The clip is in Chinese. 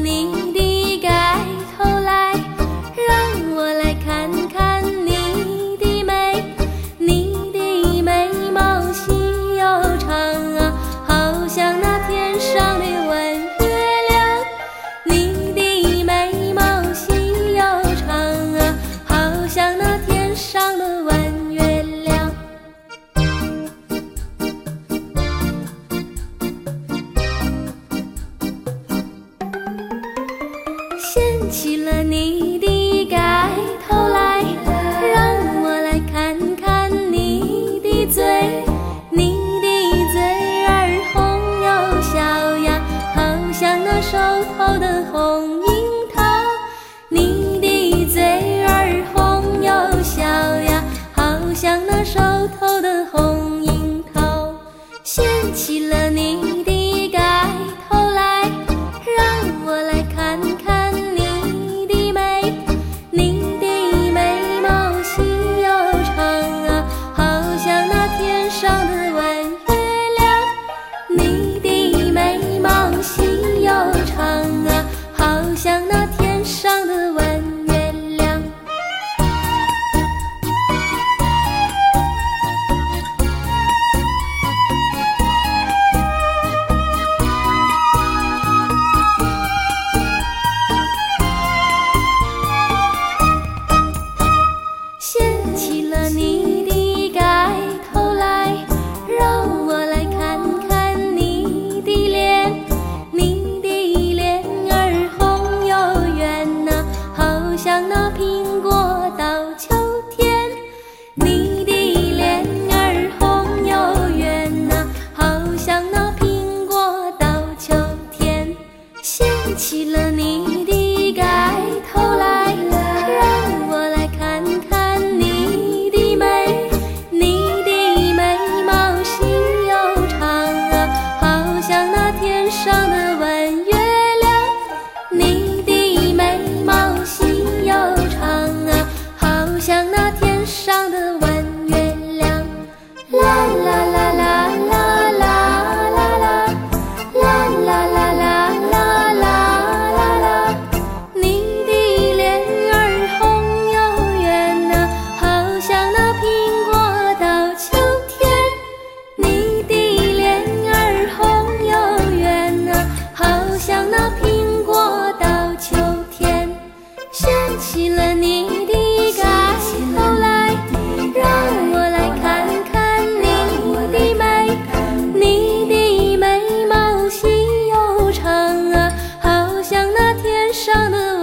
你的盖头来，让我来看看你的美。你的眉毛细又长啊，好像那天上的弯月亮。你的眉毛细又长啊，好像那天上的弯月亮。掀起了你的盖头来，让我来看看你的嘴。你的嘴儿红又小呀，好像那手头的红樱桃。你的嘴儿红又小呀，好像那手头的红樱桃。掀起了你的盖头来，让我来看看你的美。你的眉毛细又长啊，好像那天上的弯月亮。你的眉毛细又长啊，好像那天上的弯月亮。掀起了你的盖头来，让我来看看你的脸。你的脸儿红又圆呐，好像那苹果到秋天。你的脸儿红又圆呐，好像那苹果到秋天。掀起了你的盖头来，让我来看看你的美。你的眉毛细又长啊，好像那天上的弯月亮。你的眉毛细又长啊，好像那天上的弯月亮。啦啦啦啦啦啦啦啦，啦啦啦啦啦啦啦。你的脸儿红又圆呐，好像那苹果到秋天。你的脸儿红又圆呐，好像那苹果到秋天。掀起了你的盖头来，让我来看看你的美。你的眉毛细又长啊，好像那天上的